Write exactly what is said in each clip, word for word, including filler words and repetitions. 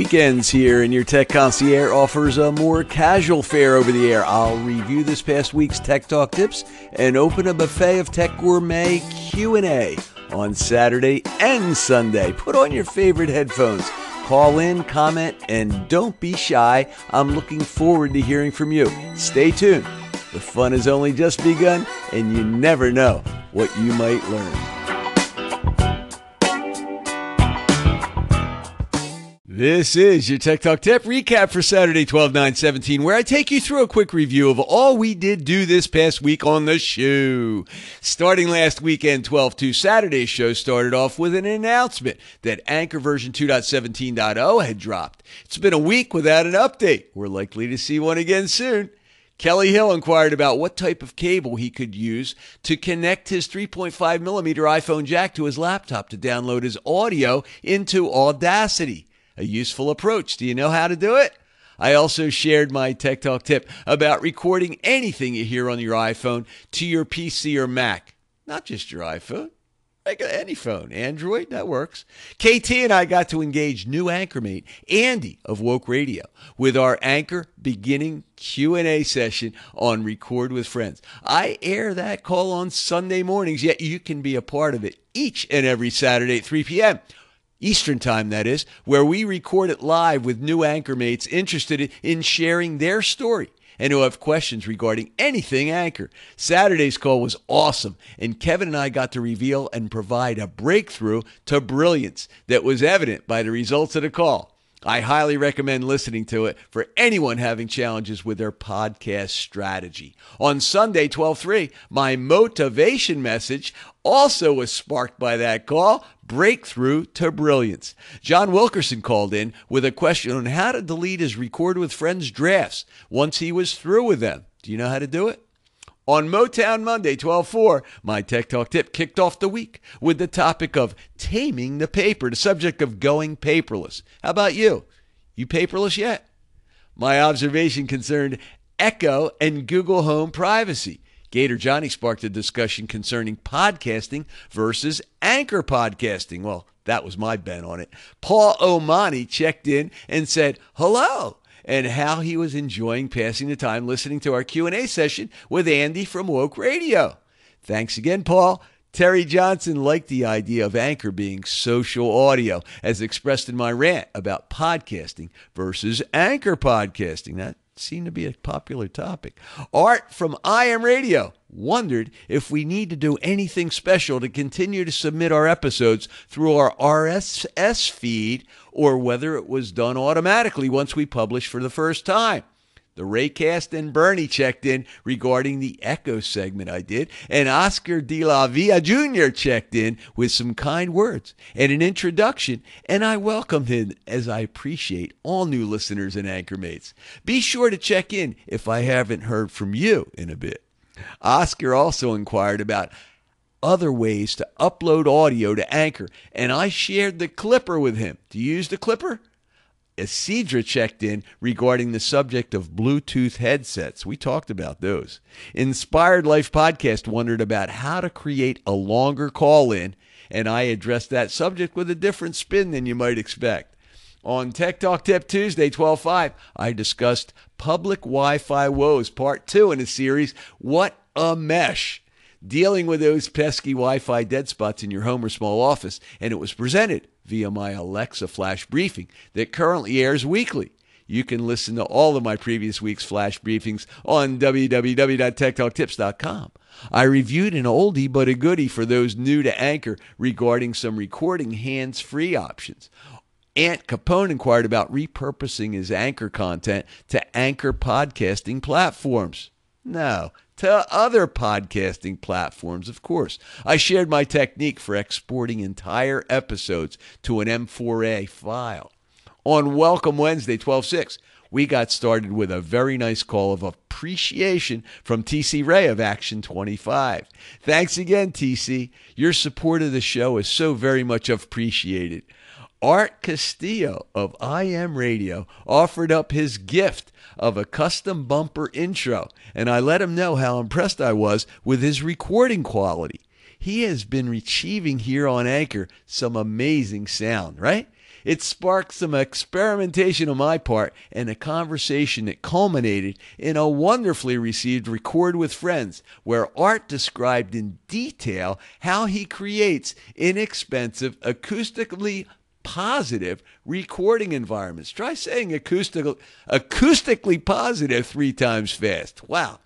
weekends here, and your Tech Concierge offers a more casual fare over the air. I'll review this past week's Tech Talk tips and open a buffet of Tech Gourmet Q and A on Saturday and Sunday. Put on your favorite headphones. Call in, comment, and don't be shy. I'm looking forward to hearing from you. Stay tuned. The fun has only just begun, and you never know what you might learn. This is your Tech Talk Tip recap for Saturday, twelve nine seventeen, where I take you through a quick review of all we did do this past week on the show. Starting last weekend, twelve two, Saturday's show started off with an announcement that Anchor version two point seventeen point oh had dropped. It's been a week without an update. We're likely to see one again soon. Kelly Hill inquired about what type of cable he could use to connect his three point five millimeter iPhone jack to his laptop to download his audio into Audacity. A useful approach. Do you know how to do it? I also shared my Tech Talk tip about recording anything you hear on your iPhone to your P C or Mac. Not just your iPhone. Like any phone. Android, that works. K T and I got to engage new anchormate, Andy of Woke Radio, with our Anchor beginning Q and A session on Record with Friends. I air that call on Sunday mornings, yet you can be a part of it each and every Saturday at three p.m. Eastern Time, that is, where we record it live with new anchormates interested in sharing their story and who have questions regarding anything Anchor. Saturday's call was awesome, and Kevin and I got to reveal and provide a breakthrough to brilliance that was evident by the results of the call. I highly recommend listening to it for anyone having challenges with their podcast strategy. On Sunday, twelve three, my motivation message also was sparked by that call, Breakthrough to Brilliance. John Wilkerson called in with a question on how to delete his Record with Friends drafts once he was through with them. Do you know how to do it? On Motown Monday, twelve four, my Tech Talk tip kicked off the week with the topic of taming the paper, the subject of going paperless. How about you? You paperless yet? My observation concerned Echo and Google Home privacy. Gator Johnny sparked a discussion concerning podcasting versus Anchor podcasting. Well, that was my bent on it. Paul Omani checked in and said, hello, and how he was enjoying passing the time listening to our Q and A session with Andy from Woke Radio. Thanks again, Paul. Terry Johnson liked the idea of Anchor being social audio, as expressed in my rant about podcasting versus Anchor podcasting. That seemed to be a popular topic. Art from I Am Radio wondered if we need to do anything special to continue to submit our episodes through our R S S feed, or whether it was done automatically once we publish for the first time. The Raycast and Bernie checked in regarding the Echo segment I did, and Oscar De La Villa Junior checked in with some kind words and an introduction, and I welcomed him as I appreciate all new listeners and anchormates. Be sure to check in if I haven't heard from you in a bit. Oscar also inquired about other ways to upload audio to Anchor, and I shared the Clipper with him. Do you use the Clipper? Isidra checked in regarding the subject of Bluetooth headsets. We talked about those. Inspired Life Podcast wondered about how to create a longer call-in, and I addressed that subject with a different spin than you might expect. On Tech Talk Tip Tuesday, twelve five, I discussed public Wi-Fi woes, part two in the series, What a Mesh, dealing with those pesky Wi-Fi dead spots in your home or small office, and it was presented via my Alexa Flash Briefing that currently airs weekly. You can listen to all of my previous week's Flash Briefings on w w w dot tech talk tips dot com. I reviewed an oldie but a goodie for those new to Anchor regarding some recording hands-free options. Ant Capone inquired about repurposing his Anchor content to Anchor podcasting platforms. No, to other podcasting platforms, of course. I shared my technique for exporting entire episodes to an M four A file. On Welcome Wednesday, twelve six, we got started with a very nice call of appreciation from T C Ray of Action twenty-five. Thanks again, T C. Your support of the show is so very much appreciated. Art Castillo of I Am Radio offered up his gift of a custom bumper intro, and I let him know how impressed I was with his recording quality. He has been achieving here on Anchor some amazing sound, right? It sparked some experimentation on my part and a conversation that culminated in a wonderfully received Record with Friends, where Art described in detail how he creates inexpensive, acoustically positive recording environments. Try saying acoustic, acoustically positive three times fast. Wow.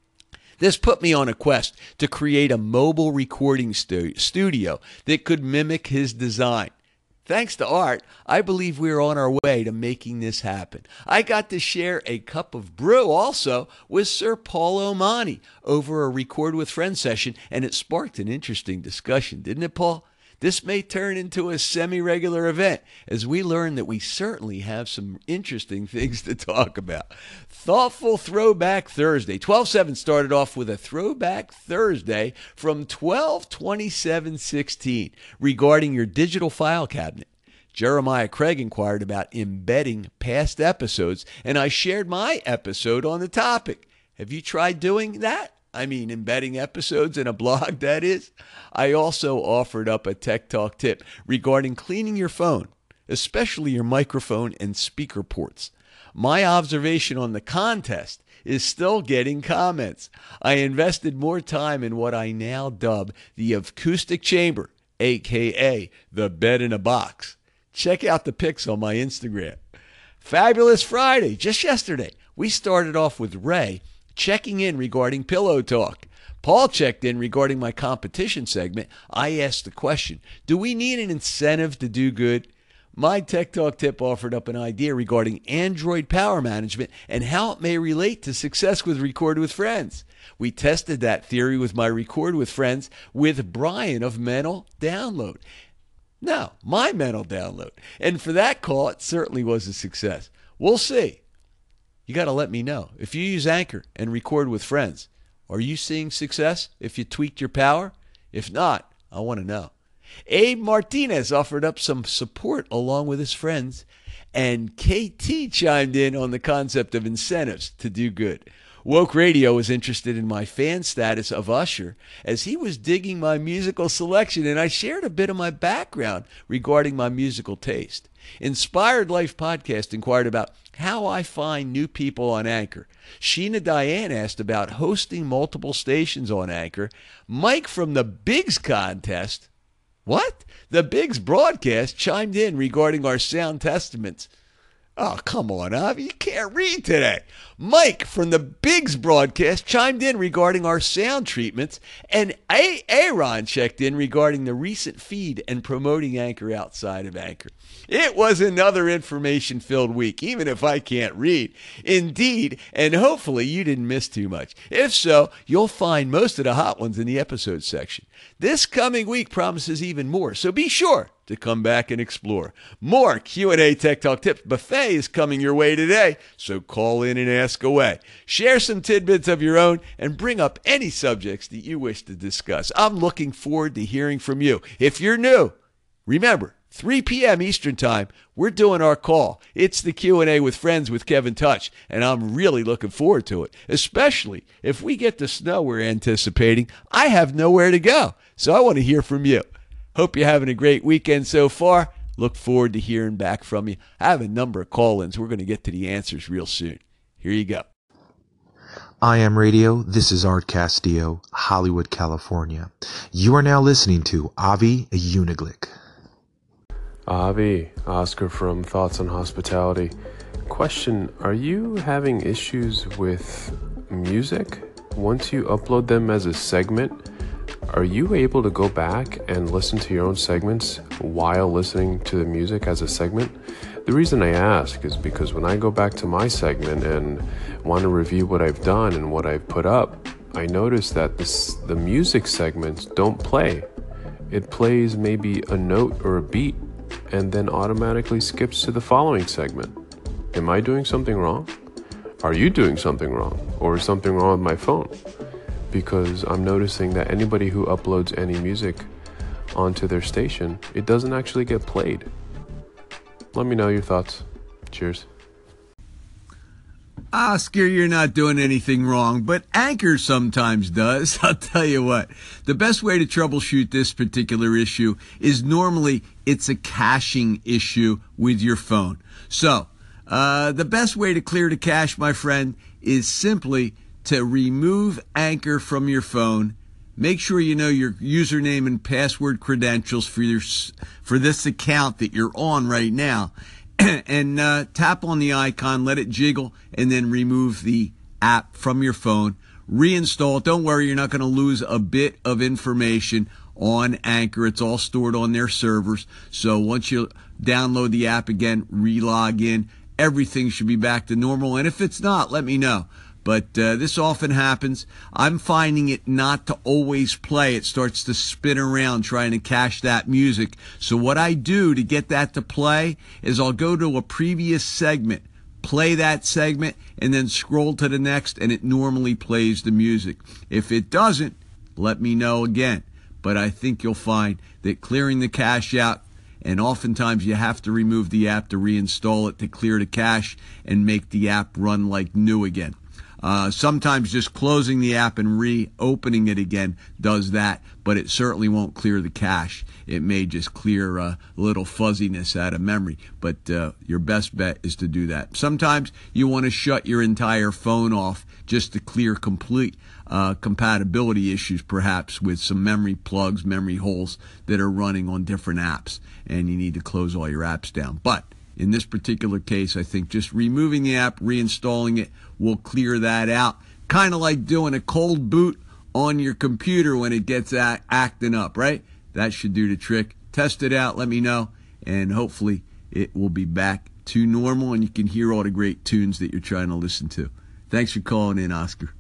This put me on a quest to create a mobile recording stu- studio that could mimic his design. Thanks to Art, I believe we're on our way to making this happen. I got to share a cup of brew also with Sir Paul Omani over a Record with Friends session, and it sparked an interesting discussion, didn't it, Paul? This may turn into a semi-regular event as we learn that we certainly have some interesting things to talk about. Thoughtful Throwback Thursday. twelve seven started off with a Throwback Thursday from twelve twenty-seven sixteen regarding your digital file cabinet. Jeremiah Craig inquired about embedding past episodes, and I shared my episode on the topic. Have you tried doing that? I mean, embedding episodes in a blog, that is. I also offered up a Tech Talk tip regarding cleaning your phone, especially your microphone and speaker ports. My observation on the contest is still getting comments. I invested more time in what I now dub the acoustic chamber, a k a the bed in a box. Check out the pics on my Instagram. Fabulous Friday, just yesterday. We started off with Ray checking in regarding Pillow Talk. Paul checked in regarding my competition segment. I asked the question, do we need an incentive to do good? My Tech Talk tip offered up an idea regarding Android power management and how it may relate to success with Record with Friends. We tested that theory with my Record with Friends with Brian of Mental Download. No, my Mental Download. And for that call, it certainly was a success. We'll see. You got to let me know. If you use Anchor and Record with Friends, are you seeing success if you tweaked your power? If not, I want to know. Abe Martinez offered up some support along with his friends, and K T chimed in on the concept of incentives to do good. Woke Radio was interested in my fan status of Usher as he was digging my musical selection, and I shared a bit of my background regarding my musical taste. Inspired Life Podcast inquired about how I find new people on Anchor. Sheena Diane asked about hosting multiple stations on Anchor. Mike from the Biggs contest, what? The Biggs broadcast chimed in regarding our sound testaments. Oh, come on, Avi. You can't read today. Mike from the Biggs broadcast chimed in regarding our sound treatments, and A- Aaron checked in regarding the recent feed and promoting Anchor outside of Anchor. It was another information-filled week, even if I can't read. Indeed, and hopefully you didn't miss too much. If so, you'll find most of the hot ones in the episode section. This coming week promises even more, so be sure to come back and explore. More Q and A Tech Talk Tips buffet is coming your way today, so call in and ask away. Share some tidbits of your own and bring up any subjects that you wish to discuss. I'm looking forward to hearing from you. If you're new, remember, three p.m. Eastern Time, we're doing our call. It's the Q and A with Friends with Kevin Touch, and I'm really looking forward to it, especially if we get the snow we're anticipating. I have nowhere to go, so I want to hear from you. Hope you're having a great weekend so far. Look forward to hearing back from you. I have a number of call-ins. We're going to get to the answers real soon. Here you go. I Am Radio. This is Art Castillo, Hollywood, California. You are now listening to Avi Uniglick. Avi, Oscar from Thoughts on Hospitality. Question, are you having issues with music? Once you upload them as a segment, are you able to go back and listen to your own segments while listening to the music as a segment? The reason I ask is because when I go back to my segment and want to review what I've done and what I've put up, I notice that this, the music segments don't play. It plays maybe a note or a beat and then automatically skips to the following segment. Am I doing something wrong? Are you doing something wrong? Or is something wrong with my phone? Because I'm noticing that anybody who uploads any music onto their station, it doesn't actually get played. Let me know your thoughts. Cheers. Oscar, you're not doing anything wrong, but Anchor sometimes does. I'll tell you what, the best way to troubleshoot this particular issue is normally it's a caching issue with your phone. So, uh, the best way to clear the cache, my friend, is simply to remove Anchor from your phone. Make sure you know your username and password credentials for your for this account that you're on right now. And uh, tap on the icon, let it jiggle, and then remove the app from your phone. Reinstall it. Don't worry, you're not going to lose a bit of information on Anchor. It's all stored on their servers. So once you download the app again, re-log in, everything should be back to normal. And if it's not, let me know. But uh, this often happens. I'm finding it not to always play. It starts to spin around trying to cache that music. So what I do to get that to play is I'll go to a previous segment, play that segment, and then scroll to the next, and it normally plays the music. If it doesn't, let me know again. But I think you'll find that clearing the cache out, and oftentimes you have to remove the app to reinstall it to clear the cache and make the app run like new again. Uh, sometimes just closing the app and reopening it again does that, but it certainly won't clear the cache. It may just clear a little fuzziness out of memory, but uh, your best bet is to do that. Sometimes you want to shut your entire phone off just to clear complete uh, compatibility issues, perhaps with some memory plugs, memory holes that are running on different apps, and you need to close all your apps down. But in this particular case, I think just removing the app, reinstalling it, will clear that out. Kind of like doing a cold boot on your computer when it gets act- acting up, right? That should do the trick. Test it out, let me know, and hopefully it will be back to normal and you can hear all the great tunes that you're trying to listen to. Thanks for calling in, Oscar.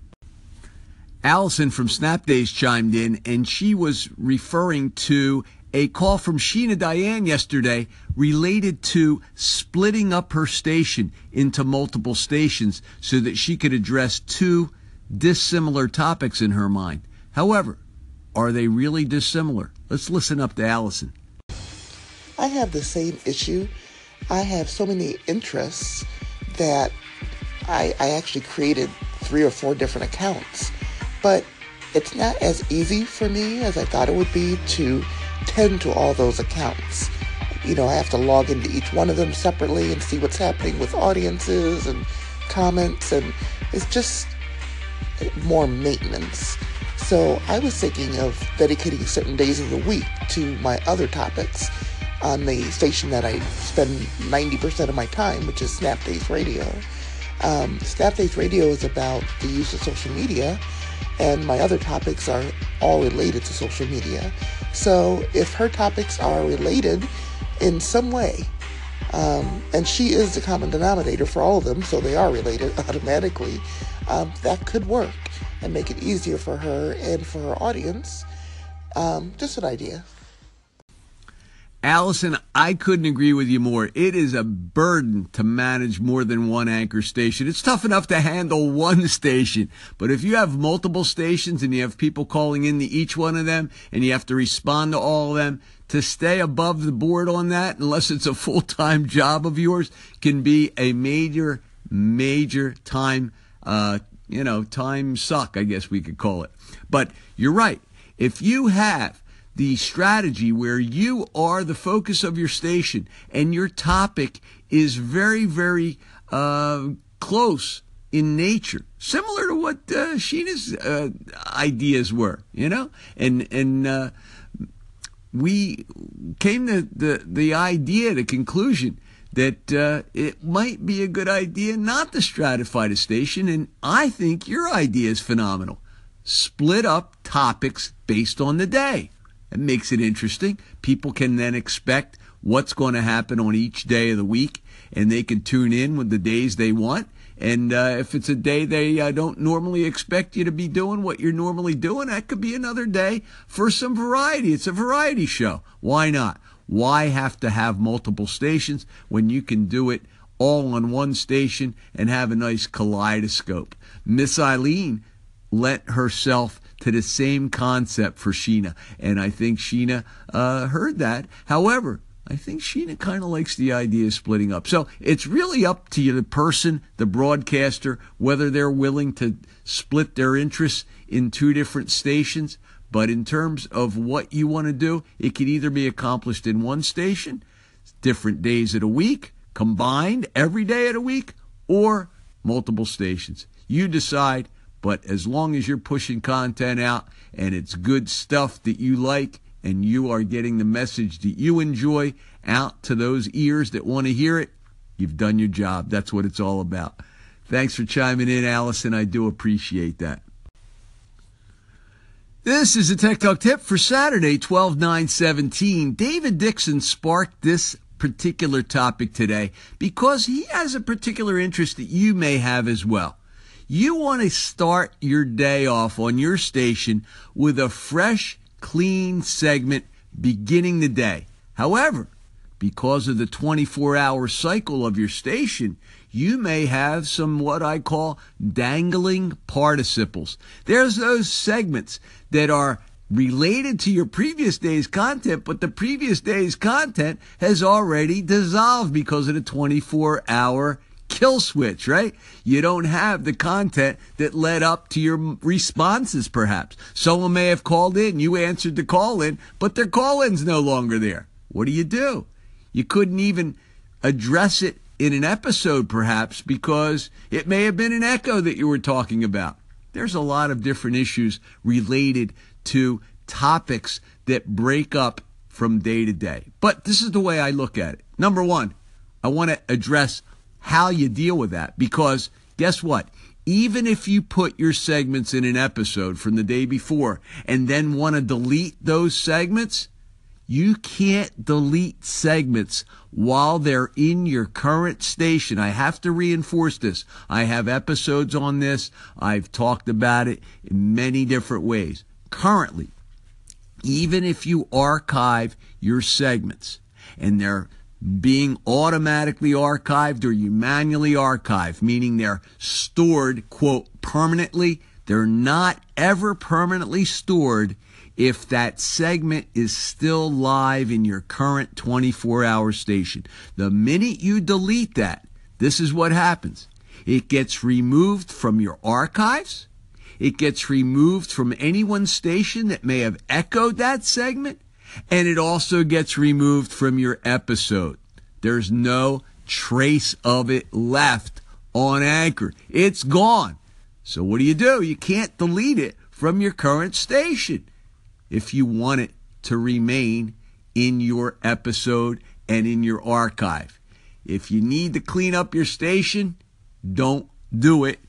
Allison from Snapdays chimed in, and she was referring to a call from Sheena Diane yesterday related to splitting up her station into multiple stations so that she could address two dissimilar topics in her mind. However, are they really dissimilar? Let's listen up to Allison. I have the same issue. I have so many interests that I, I actually created three or four different accounts. But it's not as easy for me as I thought it would be to tend to all those accounts. You know, I have to log into each one of them separately and see what's happening with audiences and comments, and it's just more maintenance. So I was thinking of dedicating certain days of the week to my other topics on the station that I spend ninety percent of my time, which is Snapdays Radio. Um, Snapdays Radio is about the use of social media, and my other topics are all related to social media. So if her topics are related in some way, um, and she is the common denominator for all of them, so they are related automatically, um, that could work and make it easier for her and for her audience. Um, just an idea. Allison, I couldn't agree with you more. It is a burden to manage more than one anchor station. It's tough enough to handle one station, but if you have multiple stations and you have people calling into each one of them and you have to respond to all of them, to stay above the board on that, unless it's a full-time job of yours, can be a major, major time, uh, you know, time suck, I guess we could call it. But you're right. If you have the strategy where you are the focus of your station and your topic is very, very uh, close in nature, similar to what uh, Sheena's uh, ideas were, you know, and and uh, we came to the the idea, the conclusion that uh, it might be a good idea not to stratify the station, and I think your idea is phenomenal. Split up topics based on the day. It makes it interesting. People can then expect what's going to happen on each day of the week, and they can tune in with the days they want. And uh, if it's a day they uh, don't normally expect you to be doing what you're normally doing, that could be another day for some variety. It's a variety show. Why not? Why have to have multiple stations when you can do it all on one station and have a nice kaleidoscope? Miss Eileen lent herself to the same concept for Sheena, and I think Sheena uh, heard that. However, I think Sheena kind of likes the idea of splitting up. So it's really up to you, the person, the broadcaster, whether they're willing to split their interests in two different stations. But in terms of what you want to do, it can either be accomplished in one station, different days of the week, combined every day of the week, or multiple stations. You decide, but as long as you're pushing content out and it's good stuff that you like and you are getting the message that you enjoy out to those ears that want to hear it, you've done your job. That's what it's all about. Thanks for chiming in, Allison. I do appreciate that. This is a Tech Talk tip for Saturday, twelve nine seventeen. David Dixon sparked this particular topic today because he has a particular interest that you may have as well. You want to start your day off on your station with a fresh, clean segment beginning the day. However, because of the twenty-four hour cycle of your station, you may have some what I call dangling participles. There's those segments that are related to your previous day's content, but the previous day's content has already dissolved because of the twenty-four hour kill switch, right? You don't have the content that led up to your responses, perhaps. Someone may have called in, you answered the call in, but their call in's no longer there. What do you do? You couldn't even address it in an episode, perhaps, because it may have been an echo that you were talking about. There's a lot of different issues related to topics that break up from day to day. But this is the way I look at it. Number one, I want to address how you deal with that, because guess what? Even if you put your segments in an episode from the day before and then want to delete those segments, you can't delete segments while they're in your current station. I have to reinforce this. I have episodes on this. I've talked about it in many different ways. Currently, even if you archive your segments and they're being automatically archived or you manually archive, meaning they're stored, quote, permanently, they're not ever permanently stored if that segment is still live in your current twenty-four hour station. The minute you delete that, this is what happens. It gets removed from your archives. It gets removed from anyone's station that may have echoed that segment. And it also gets removed from your episode. There's no trace of it left on Anchor. It's gone. So what do you do? You can't delete it from your current station if you want it to remain in your episode and in your archive. If you need to clean up your station, don't do it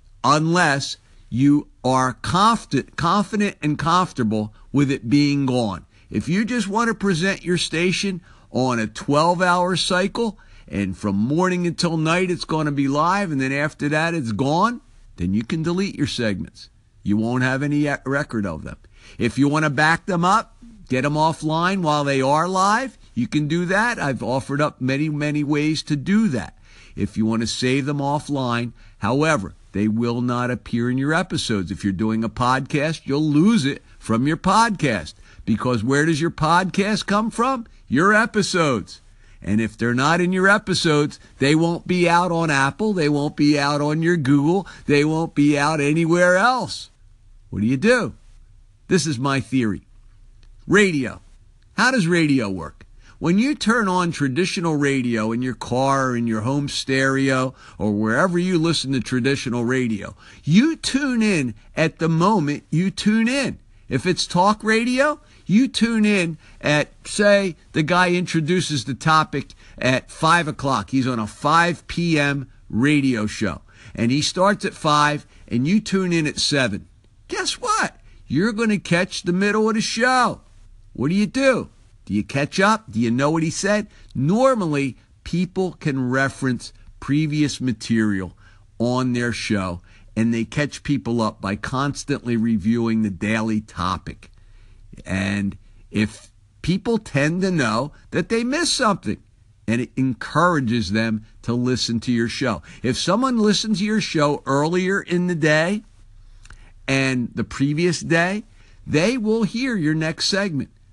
unless you are confident, confident and comfortable with it being gone. If you just want to present your station on a twelve hour cycle and from morning until night it's going to be live and then after that it's gone, then you can delete your segments. You won't have any record of them. If you want to back them up, get them offline while they are live, you can do that. I've offered up many, many ways to do that. If you want to save them offline, however, they will not appear in your episodes. If you're doing a podcast, you'll lose it from your podcast. Because where does your podcast come from? Your episodes. And if they're not in your episodes, they won't be out on Apple. They won't be out on your Google. They won't be out anywhere else. What do you do? This is my theory. Radio. How does radio work? When you turn on traditional radio in your car or in your home stereo or wherever you listen to traditional radio, you tune in at the moment you tune in. If it's talk radio, you tune in at, say, the guy introduces the topic at five o'clock. He's on a five p.m. radio show. And he starts at five, and you tune in at seven. Guess what? You're going to catch the middle of the show. What do you do? Do you catch up? Do you know what he said? Normally, people can reference previous material on their show, and they catch people up by constantly reviewing the daily topic. And if people tend to know that they missed something, and it encourages them to listen to your show. If someone listened to your show earlier in the day and the previous day, they will hear your next segment.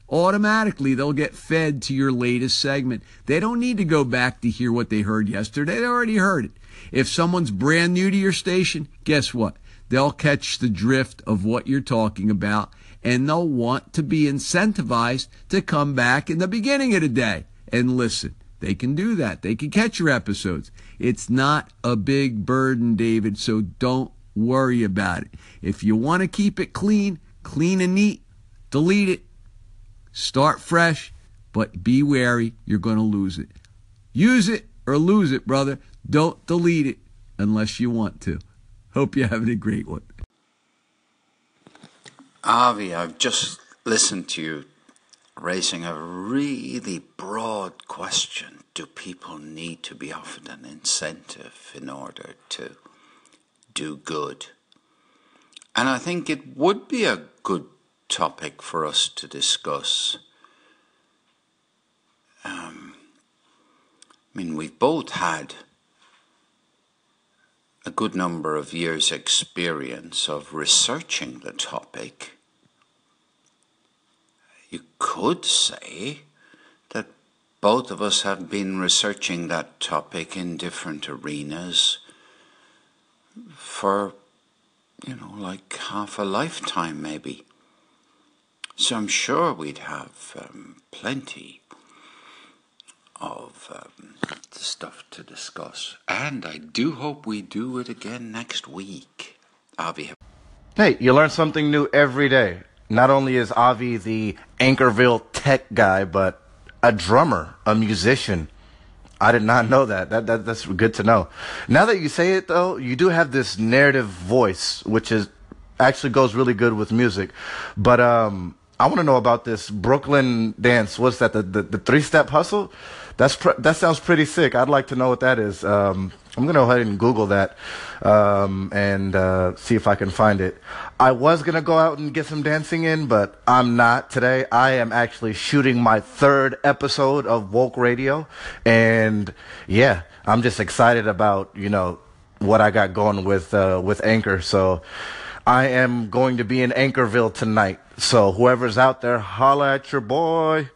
automatically they'll get fed to your latest segment. They don't need to go back to hear what they heard yesterday. They already heard it. If someone's brand new to your station, guess what? They'll catch the drift of what you're talking about, and they'll want to be incentivized to come back in the beginning of the day and listen. They can do that. They can catch your episodes. It's not a big burden, David, so don't worry about it. If you want to keep it clean, clean and neat, delete it. Start fresh, but be wary. You're going to lose it. Use it or lose it, brother. Don't delete it unless you want to. Hope you're having a great one. Avi, I've just listened to you raising a really broad question. Do people need to be offered an incentive in order to do good? And I think it would be a good topic for us to discuss. Um, I mean, we've both had a good number of years' experience of researching the topic. You could say that both of us have been researching that topic in different arenas for, you know, like half a lifetime maybe. So I'm sure we'd have um, plenty of um, stuff to discuss. And I do hope we do it again next week. Avi. Hey, you learn something new every day. Not only is Avi the Anchorville tech guy, but a drummer, a musician. I did not know that. That, that. That's good to know. Now that you say it, though, you do have this narrative voice, which is actually goes really good with music. But um, I want to know about this Brooklyn dance. What's that? The the, the three-step hustle? That's pr- that sounds pretty sick. I'd like to know what that is. Um, I'm going to go ahead and Google that um, and uh, see if I can find it. I was going to go out and get some dancing in, but I'm not today. I am actually shooting my third episode of Woke Radio. And yeah, I'm just excited about, you know, what I got going with uh, with Anchor. So I am going to be in Anchorville tonight. So whoever's out there, holla at your boy.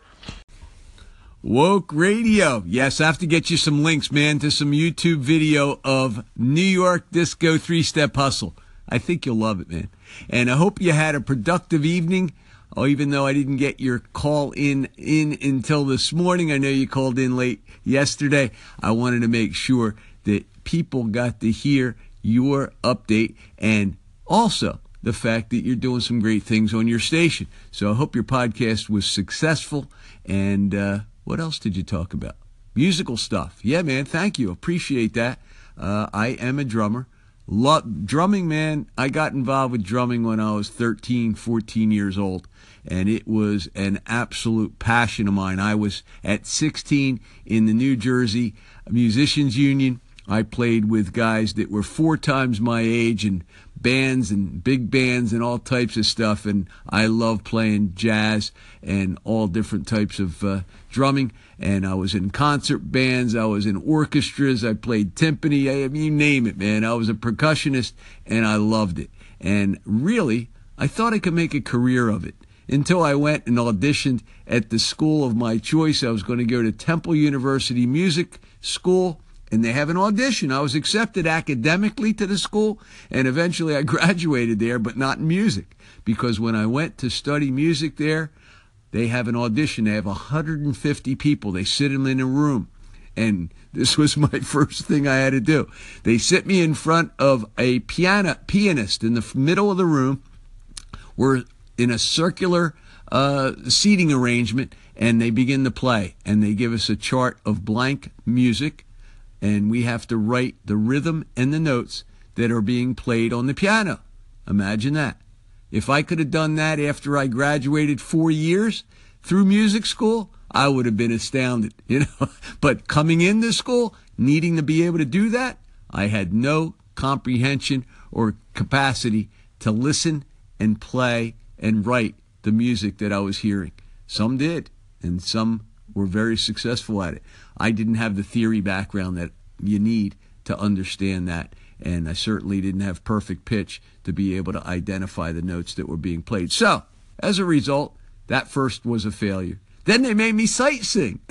Woke Radio. Yes, I have to get you some links, man, to some YouTube video of New York Disco Three-Step Hustle. I think you'll love it, man. And I hope you had a productive evening. Oh, even though I didn't get your call in in until this morning, I know you called in late yesterday. I wanted to make sure that people got to hear your update and also the fact that you're doing some great things on your station. So I hope your podcast was successful. And uh, what else did you talk about? Musical stuff. Yeah, man, thank you. Appreciate that. Uh, I am a drummer. Love drumming, man. I got involved with drumming when I was thirteen, fourteen years old, and it was an absolute passion of mine. I was at sixteen in the New Jersey Musicians Union. I played with guys that were four times my age and bands and big bands and all types of stuff, and I love playing jazz and all different types of uh, drumming. And I was in concert bands, I was in orchestras, I played timpani, I mean, you name it, man. I was a percussionist, and I loved it. And really, I thought I could make a career of it until I went and auditioned at the school of my choice. I was going to go to Temple University Music School, and they have an audition. I was accepted academically to the school, and eventually I graduated there, but not in music, because when I went to study music there, they have an audition. They have one hundred fifty people. They sit them in a room, and this was my first thing I had to do. They sit me in front of a piano pianist in the middle of the room. We're in a circular uh, seating arrangement, and they begin to play, and they give us a chart of blank music, and we have to write the rhythm and the notes that are being played on the piano. Imagine that. If I could have done that after I graduated four years through music school, I would have been astounded, you know. But coming into school, needing to be able to do that, I had no comprehension or capacity to listen and play and write the music that I was hearing. Some did, and some were very successful at it. I didn't have the theory background that you need to understand that, and I certainly didn't have perfect pitch to be able to identify the notes that were being played. So, as a result, That first was a failure. Then they made me sight sing.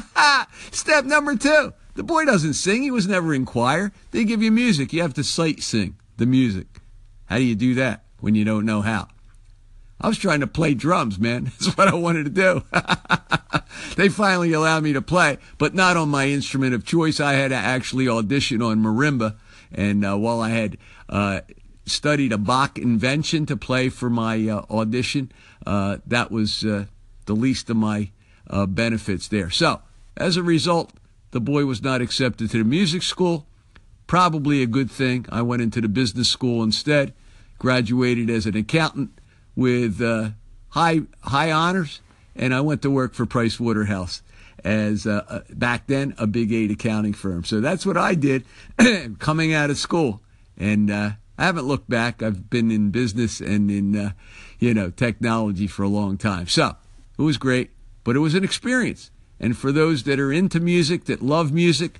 Step number two. The boy doesn't sing. He was never in choir. They give you music. You have to sight sing the music. How do you do that when you don't know how? I was trying to play drums, man. That's what I wanted to do. They finally allowed me to play, but not on my instrument of choice. I had to actually audition on marimba. And uh, while I had uh, studied a Bach invention to play for my uh, audition, uh, that was uh, the least of my uh, benefits there. So, as a result, the boy was not accepted to the music school. Probably a good thing. I went into the business school instead, graduated as an accountant with uh, high high honors, and I went to work for Price Waterhouse as uh, uh, back then a big eight accounting firm. So that's what I did coming out of school, and uh, I haven't looked back. I've been in business and in uh, you know technology for a long time. So it was great, but it was an experience. And for those that are into music, that love music,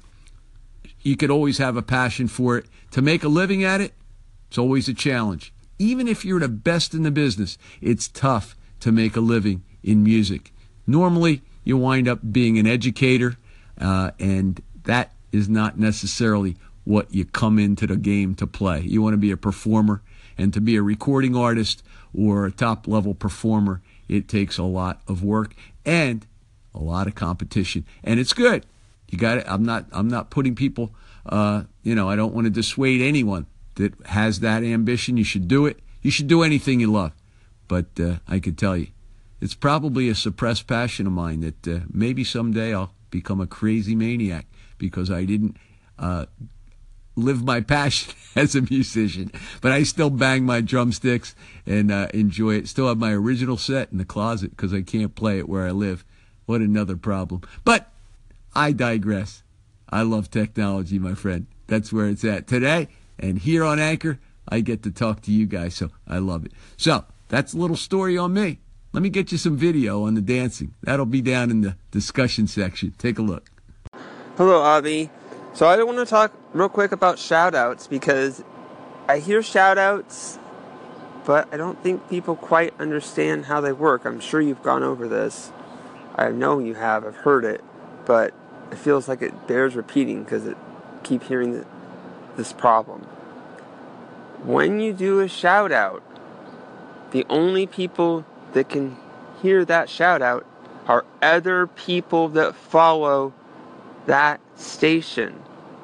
you could always have a passion for it. To make a living at it, it's always a challenge. Even if you're the best in the business, it's tough to make a living in music. Normally, you wind up being an educator, uh, and that is not necessarily what you come into the game to play. You want to be a performer, and to be a recording artist or a top-level performer, it takes a lot of work and a lot of competition, and it's good. You got it. I'm not. I'm not putting people. Uh, you know, I don't want to dissuade anyone that has that ambition. You should do it. You should do anything you love. But uh, I could tell you, it's probably a suppressed passion of mine that uh, maybe someday I'll become a crazy maniac because I didn't uh, live my passion as a musician. But I still bang my drumsticks and uh, enjoy it. Still have my original set in the closet because I can't play it where I live. What another problem. But I digress. I love technology, my friend. That's where it's at today. And here on Anchor, I get to talk to you guys, so I love it. So that's a little story on me. Let me get you some video on the dancing. That'll be down in the discussion section. Take a look. Hello, Avi. So I want to talk real quick about shout-outs because I hear shout-outs, but I don't think people quite understand how they work. I'm sure you've gone over this. I know you have. I've heard it. But it feels like it bears repeating because I keep hearing the, this problem. When you do a shout-out, the only people that can hear that shout-out are other people that follow that station.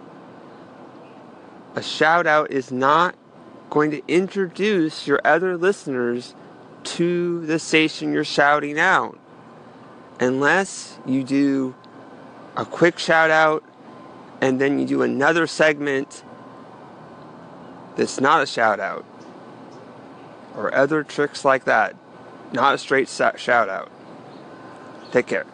A shout-out is not going to introduce your other listeners to the station you're shouting out. Unless you do a quick shout out and then you do another segment that's not a shout out. Or other tricks like that. Not a straight shout out. Take care.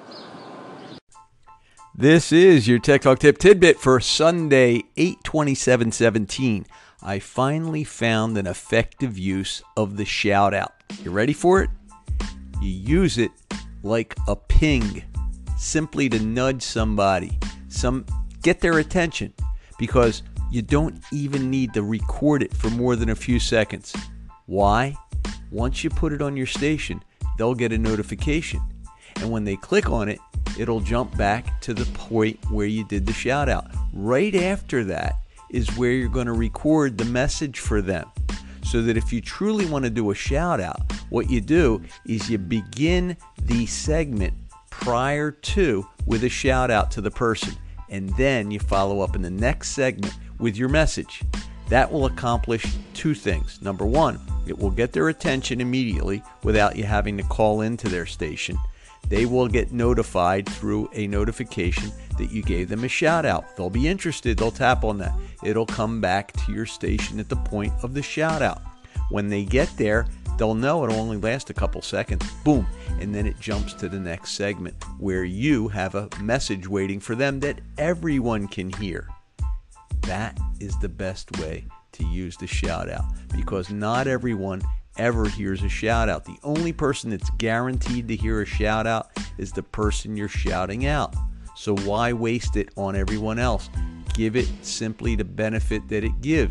This is your Tech Talk Tip Tidbit for Sunday, eight twenty-seven seventeen. I finally found an effective use of the shout out. You ready for it? You use it like a ping, simply to nudge somebody, some get their attention, because you don't even need to record it for more than a few seconds. Why? Once you put it on your station, they'll get a notification, and when they click on it, it'll jump back to the point where you did the shout out. Right after that is where you're going to record the message for them. So that if you truly want to do a shout out, what you do is you begin the segment prior to with a shout out to the person, and then you follow up in the next segment with your message. That will accomplish two things. Number one, it will get their attention immediately without you having to call into their station. They will get notified through a notification that you gave them a shout out. They'll be interested. They'll tap on that. It'll come back to your station at the point of the shout out. When they get there, they'll know it'll only last a couple seconds. Boom. And then it jumps to the next segment where you have a message waiting for them that everyone can hear. That is the best way to use the shout out, because not everyone ever hears a shout out. The only person that's guaranteed to hear a shout out is the person you're shouting out. So why waste it on everyone else? Give it simply the benefit that it gives.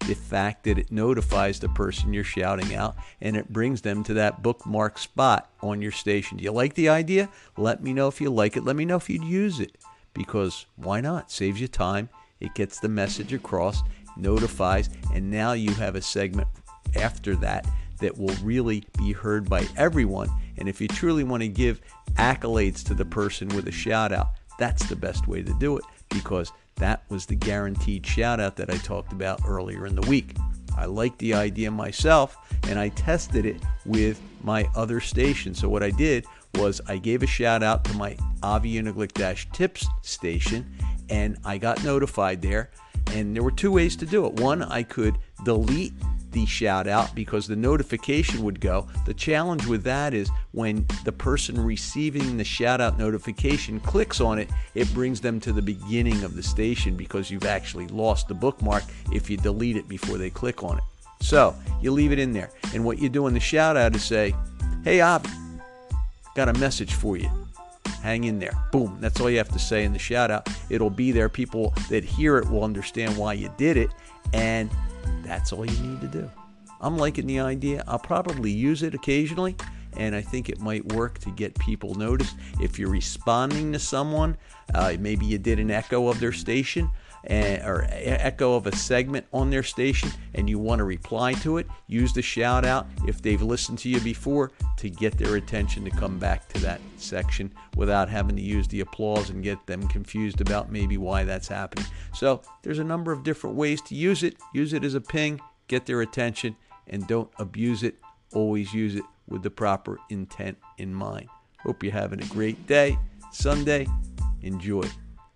the fact that it notifies the person you're shouting out and it brings them to that bookmark spot on your station. Do you like the idea? Let me know if you like it. Let me know if you'd use it, because why not? Saves you time. It gets the message across, notifies, and now you have a segment after that that will really be heard by everyone. And if you truly want to give accolades to the person with a shout out, that's the best way to do it, because that was the guaranteed shout out that I talked about earlier in the week. I liked the idea myself, and I tested it with my other station. So what I did was I gave a shout out to my Avi Uniglick-Tips station, and I got notified there. And there were two ways to do it. One, I could delete the shout out because the notification would go. The challenge with that is when the person receiving the shout out notification clicks on it, it brings them to the beginning of the station because you've actually lost the bookmark if you delete it before they click on it. So you leave it in there. And what you do in the shout out is say, hey, Avi, got a message for you. Hang in there. Boom. That's all you have to say in the shout out. It'll be there. People that hear it will understand why you did it. And that's all you need to do. I'm liking the idea. I'll probably use it occasionally, and I think it might work to get people noticed. If you're responding to someone, uh, maybe you did an echo of their station, uh, or echo of a segment on their station, and you want to reply to it, use the shout out if they've listened to you before to get their attention to come back to that section without having to use the applause and get them confused about maybe why that's happening. So there's a number of different ways to use it. Use it as a ping, get their attention, and don't abuse it. Always use it with the proper intent in mind. Hope you're having a great day. Sunday, enjoy.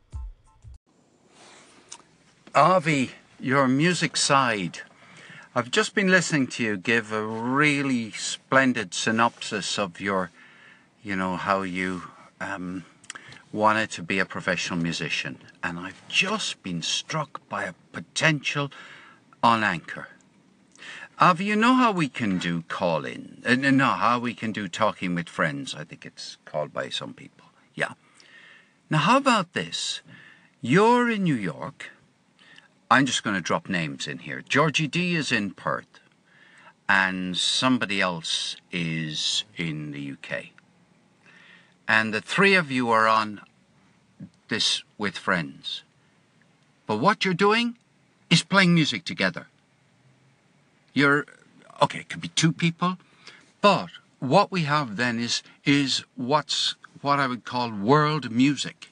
Avi, your music side. I've just been listening to you give a really splendid synopsis of your, you know, how you um, wanted to be a professional musician. And I've just been struck by a potential on Anchor. Avi, you know how we can do call-in? Uh, no, how we can do talking with friends, I think it's called by some people. Yeah. Now, how about this? You're in New York. I'm just going to drop names in here. Georgie D is in Perth, and somebody else is in the U K. And the three of you are on this with friends. But what you're doing is playing music together. You're, okay, it could be two people, but what we have then is is what's what I would call world music.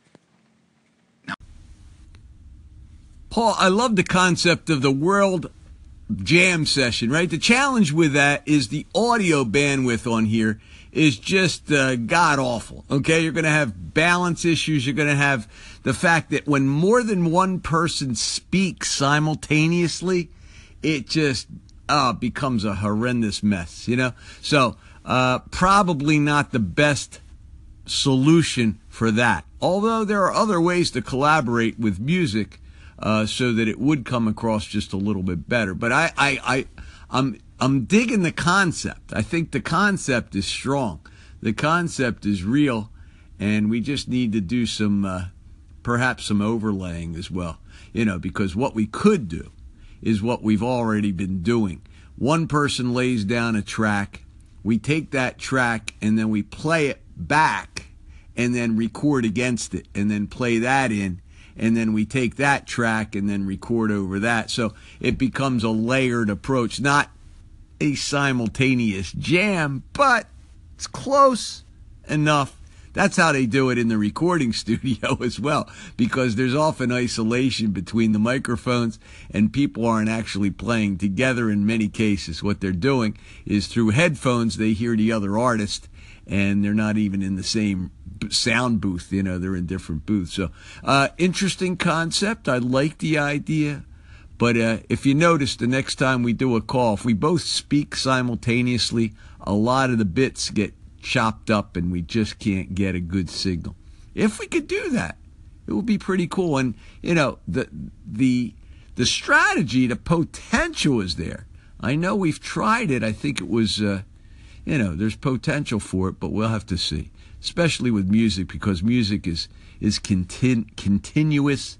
Paul, I love the concept of the world jam session, right? The challenge with that is the audio bandwidth on here is just uh, god-awful, okay? You're going to have balance issues. You're going to have the fact that when more than one person speaks simultaneously, it just uh, becomes a horrendous mess, you know? So uh, probably not the best solution for that. Although there are other ways to collaborate with music Uh, so that it would come across just a little bit better. But I, I, I, I'm, I'm digging the concept. I think the concept is strong. The concept is real, and we just need to do some, uh, perhaps some overlaying as well. You know, because what we could do is what we've already been doing. One person lays down a track. We take that track and then we play it back and then record against it and then play that in. And then we take that track and then record over that. So it becomes a layered approach, not a simultaneous jam, but it's close enough. That's how they do it in the recording studio as well, because there's often isolation between the microphones and people aren't actually playing together in many cases. What they're doing is through headphones, they hear the other artist and they're not even in the same sound booth, you know, they're in different booths. So, uh, interesting concept. I like the idea. But uh, if you notice, the next time we do a call, if we both speak simultaneously, a lot of the bits get chopped up and we just can't get a good signal. If we could do that, it would be pretty cool. And, you know, the the the strategy, the potential is there. I know we've tried it. I think it was, uh, you know, there's potential for it, but we'll have to see. Especially with music, because music is is contin- continuous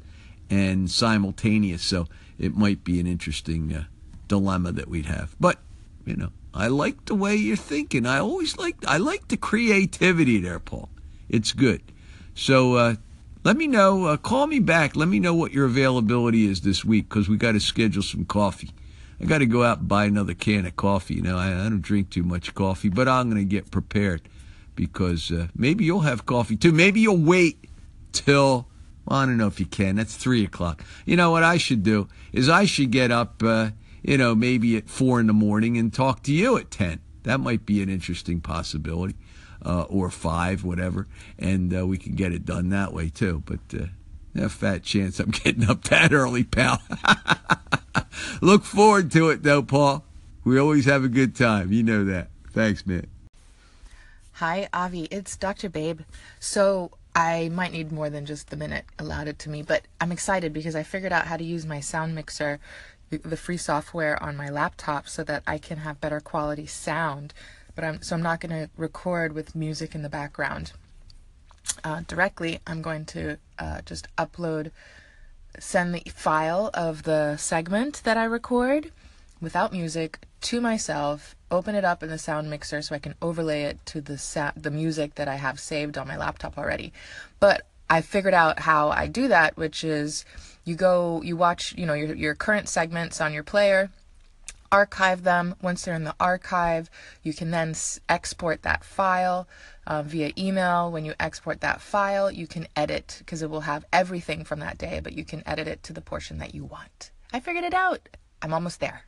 and simultaneous. So it might be an interesting uh, dilemma that we'd have. But, you know, I like the way you're thinking. I always like, I like the creativity there, Paul. It's good. So uh, let me know, uh, call me back. Let me know what your availability is this week, because we got to schedule some coffee. I got to go out and buy another can of coffee. You know, I, I don't drink too much coffee, but I'm going to get prepared, because uh, maybe you'll have coffee too. Maybe you'll wait till, well, I don't know if you can. That's three o'clock. You know what I should do is I should get up, uh, you know, maybe at four in the morning and talk to you at ten. That might be an interesting possibility, uh, or five, whatever, and uh, we can get it done that way too. But uh, a fat chance I'm getting up that early, pal. Look forward to it, though, Paul. We always have a good time. You know that. Thanks, man. Hi, Avi. It's Doctor Babe. So I might need more than just the minute allotted to me, but I'm excited because I figured out how to use my sound mixer, the free software on my laptop, so that I can have better quality sound. But I'm so I'm not going to record with music in the background uh, directly. I'm going to uh, just upload, send the file of the segment that I record without music to myself, open it up in the sound mixer so I can overlay it to the sa- the music that I have saved on my laptop already. But I figured out how I do that, which is you go, you watch, you know, your your current segments on your player, archive them. Once they're in the archive, you can then s- export that file uh, via email. When you export that file, you can edit, because it will have everything from that day, but you can edit it to the portion that you want. I figured it out. I'm almost there.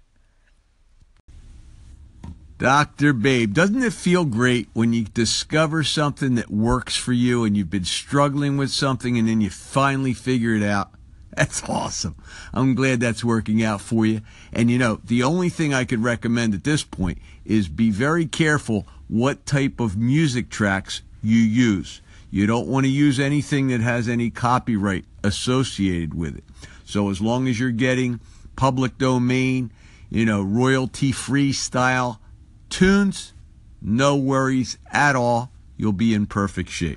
Doctor Babe, doesn't it feel great when you discover something that works for you and you've been struggling with something and then you finally figure it out? That's awesome. I'm glad that's working out for you. And, you know, the only thing I could recommend at this point is be very careful what type of music tracks you use. You don't want to use anything that has any copyright associated with it. So as long as you're getting public domain, you know, royalty-free style tunes, no worries at all. You'll be in perfect shape.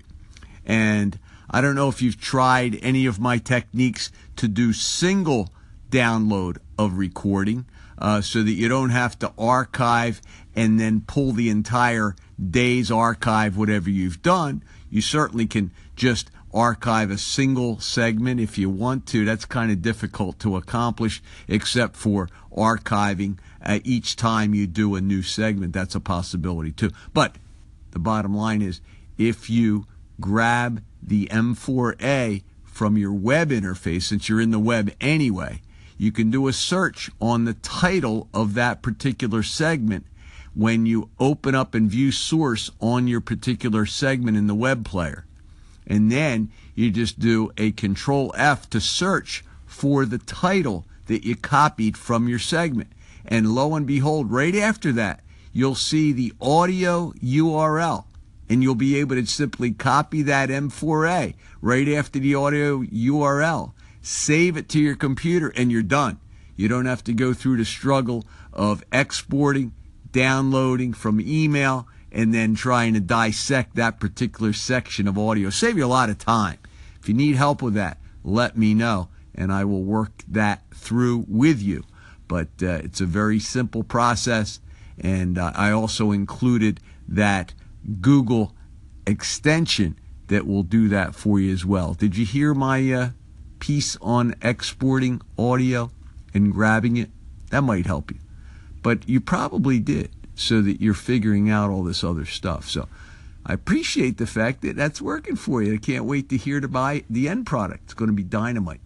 And I don't know if you've tried any of my techniques to do single download of recording, uh, so that you don't have to archive and then pull the entire day's archive, whatever you've done. You certainly can just archive a single segment if you want to. That's kind of difficult to accomplish, except for archiving uh, each time you do a new segment. That's a possibility too. But the bottom line is, if you grab the M four A from your web interface, since you're in the web anyway, you can do a search on the title of that particular segment when you open up and view source on your particular segment in the web player. And then you just do a control F to search for the title that you copied from your segment. And lo and behold, right after that, you'll see the audio U R L. And you'll be able to simply copy that M four A right after the audio U R L. Save it to your computer and you're done. You don't have to go through the struggle of exporting, downloading from email, and then trying to dissect that particular section of audio. Save you a lot of time. If you need help with that, let me know, and I will work that through with you. But uh, it's a very simple process, and uh, I also included that Google extension that will do that for you as well. Did you hear my uh, piece on exporting audio and grabbing it? That might help you. But you probably did, so that you're figuring out all this other stuff. So I appreciate the fact that that's working for you. I can't wait to hear to buy the end product. It's going to be dynamite.